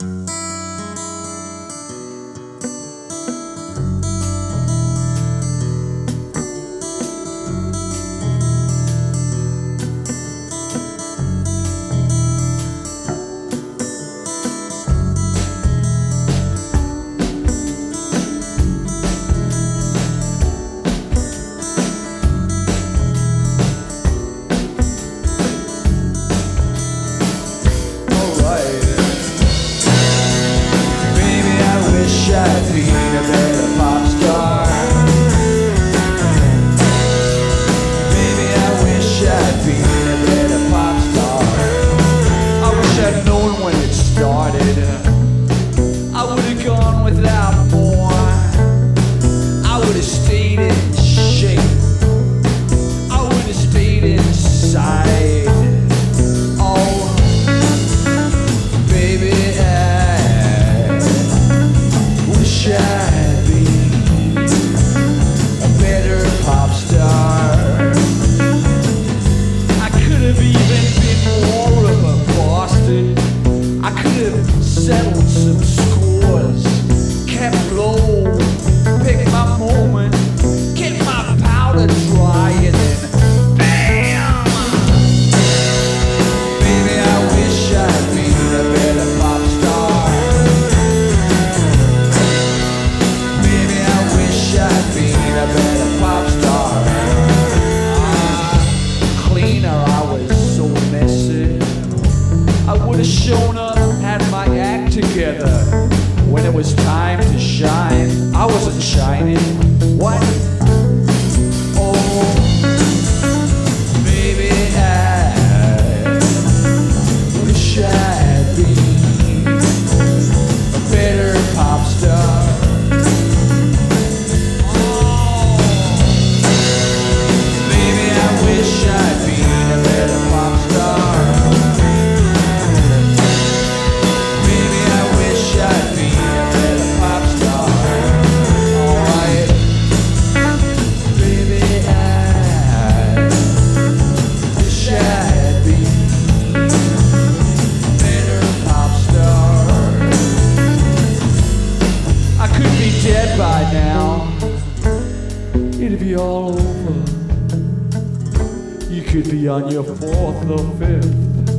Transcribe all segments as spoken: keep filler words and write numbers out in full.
On your fourth or fifth,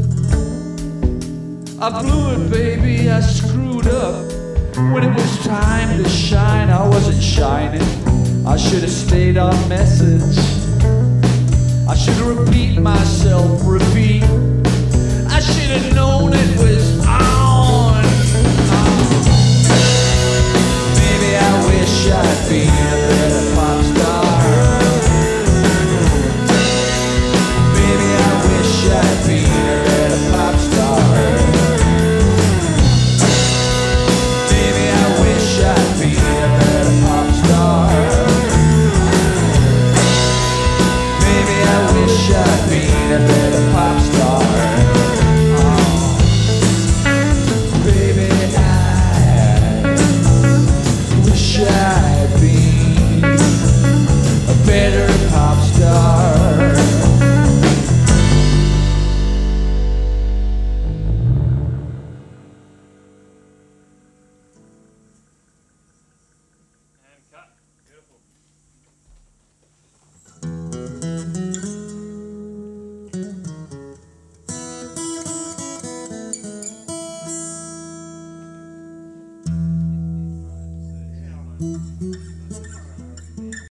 I blew it, baby, I screwed up. When it was time to shine, I wasn't shining. I should have stayed on message. I should have repeat myself, repeat. I should have known it was on. Maybe I wish I'd been a better pop star. I'd be a better pop star. Baby, I wish I'd be a better pop star. Baby, I wish I'd be a better pop star. Oh. Baby, I wish I'd be a better pop star.